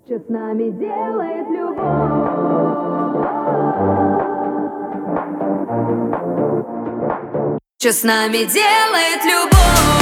Что с нами делает любовь? Что с нами делает любовь?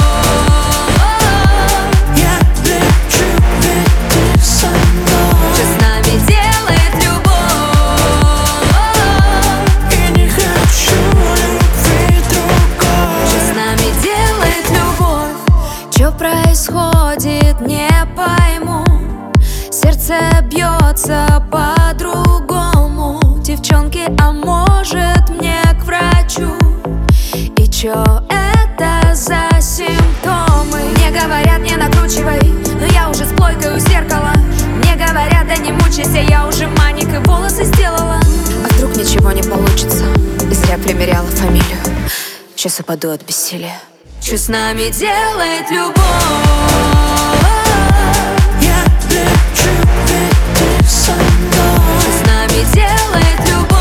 Я лечу, ведь ты со мной. Что с нами делает любовь? И не хочу любви другой. Что с нами делает любовь? Что происходит, не пойму. Сердце бьется по-другому. Девчонки, а может мне к врачу? И чё это за симптомы? Мне говорят, не накручивай, но я уже с плойкой у зеркала. Мне говорят, да не мучайся, я уже маник и волосы сделала. А вдруг ничего не получится? И зря примеряла фамилию. Сейчас упаду от бессилия. Что с нами делает любовь? Я лечу, ведь ты со мной. Что с нами делает любовь?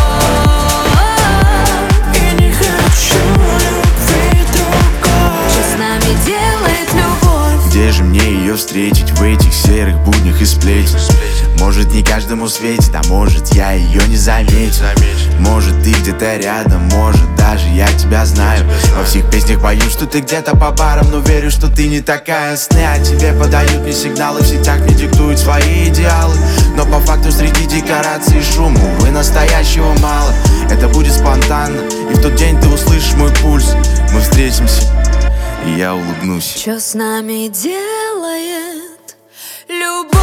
И не хочу любви другой. Что с нами делает любовь? Где же мне ее встретить в этих серых буднях и сплетен? Может, не каждому светит, а может, я ее не заметил. Может, ты где-то рядом, может, даже я тебя знаю. Во всех песнях пою, что ты где-то по барам, но верю, что ты не такая. Сны о тебе подают мне сигналы, в сетях мне диктуют свои идеалы. Но по факту среди декораций и шума, увы, настоящего мало. Это будет спонтанно, и в тот день ты услышишь мой пульс. Мы встретимся, и я улыбнусь. Что с нами делает любовь?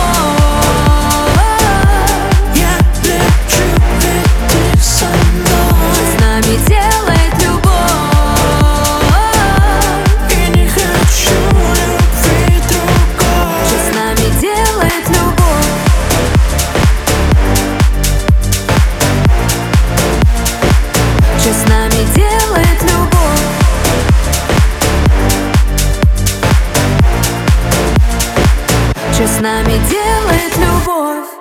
Я лечу, ведь ты со мной. Что с нами делает любовь? И не хочу любви другой. Что с нами делает любовь? Что с нами делает любовь? Что с нами делает любовь?